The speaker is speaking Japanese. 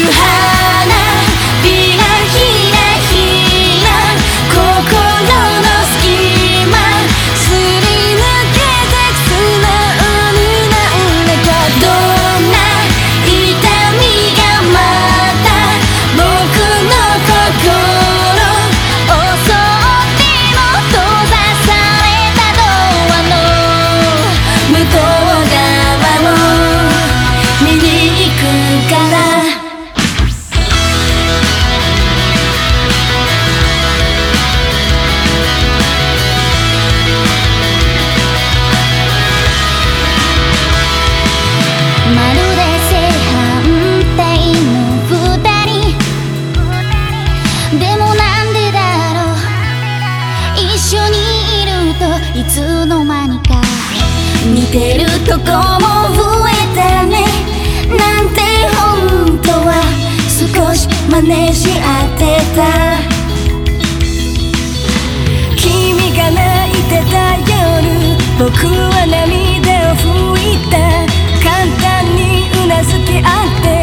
びらひらひら心の隙間すり抜けてく素直になんだかどんな痛みがまた僕の心襲っても閉ざされたドアの向こう側を見に行くからまるで正反対の二人でもなんでだろう一緒にいるといつの間にか似てるとこも増えたねなんて本当は少し真似し合ってた君が泣いてた夜僕は涙を拭いた簡単にうなずき合って